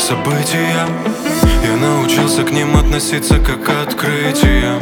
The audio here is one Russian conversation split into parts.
события. Я научился к ним относиться как к открытиям.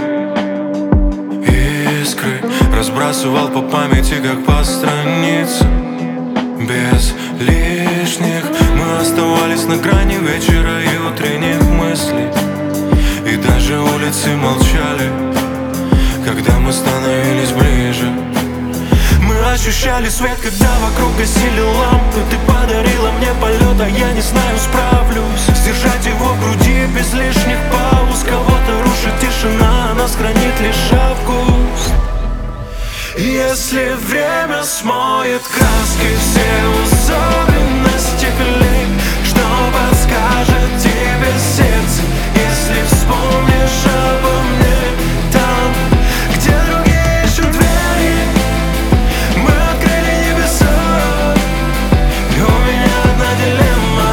Искры разбрасывал по памяти, как по страницам. Без лишних мы оставались на грани вечера и утренних мыслей. И даже улицы молчали, когда мы становились ближе. Мы ощущали свет, когда вокруг гасили лампы. Ты подарила мне полет, а я не знаю, справлюсь сдержать его в груди без лишних пауз. Кого-то рушит тишина, нас хранит лишь август. Если время смоет краски все особенности клей, что подскажет тебе сердце, если вспомнишь обо мне? Там, где другие ищут двери, мы открыли небеса. И у меня одна дилемма: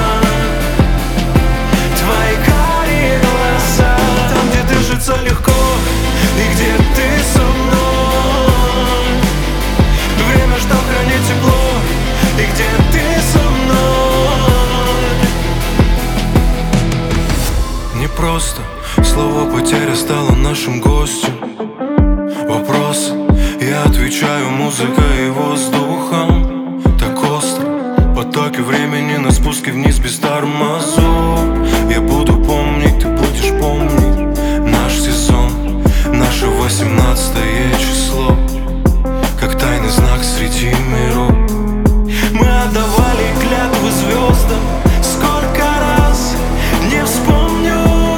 твои карие глаза. Там, где дышится легко и где ты со мной. Время, что хранит тепло, и где ты со мной. Не просто слово потеря стало нашим гостем. Вопросы я отвечаю музыкой и воздухом. Так остро потоки времени на спуске вниз без тормозов. Я буду помнить, ты будешь помнить наш сезон, наше 18 число, как тайный знак среди миров. Мы отдавали клятвы звездам, сколько раз не вспомню.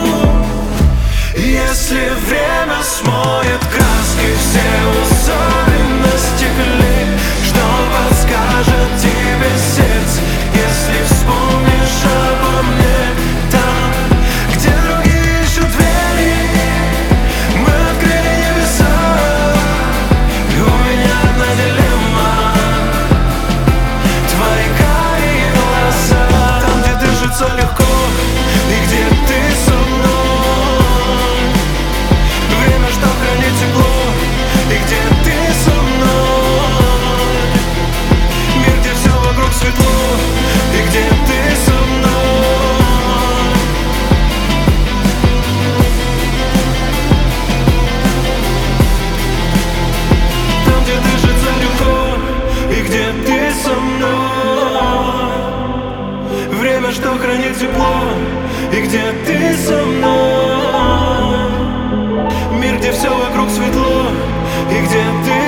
Если время смоет краски все особенности клей, что подскажет тебе сердце, если вспомнишь обо мне? Там, где другие ищут двери, мы открыли небеса. И у меня одна дилемма: твои карие глаза. Там, где дышится легко и где ты со мной. Время, что хранит тепло, и где ты со мной. Мир, где все вокруг светло, и где ты со мной. Там, где дышится легко, и где ты со мной. Время, что хранит тепло, и где ты со мной. Мир, где все вокруг светло, и где ты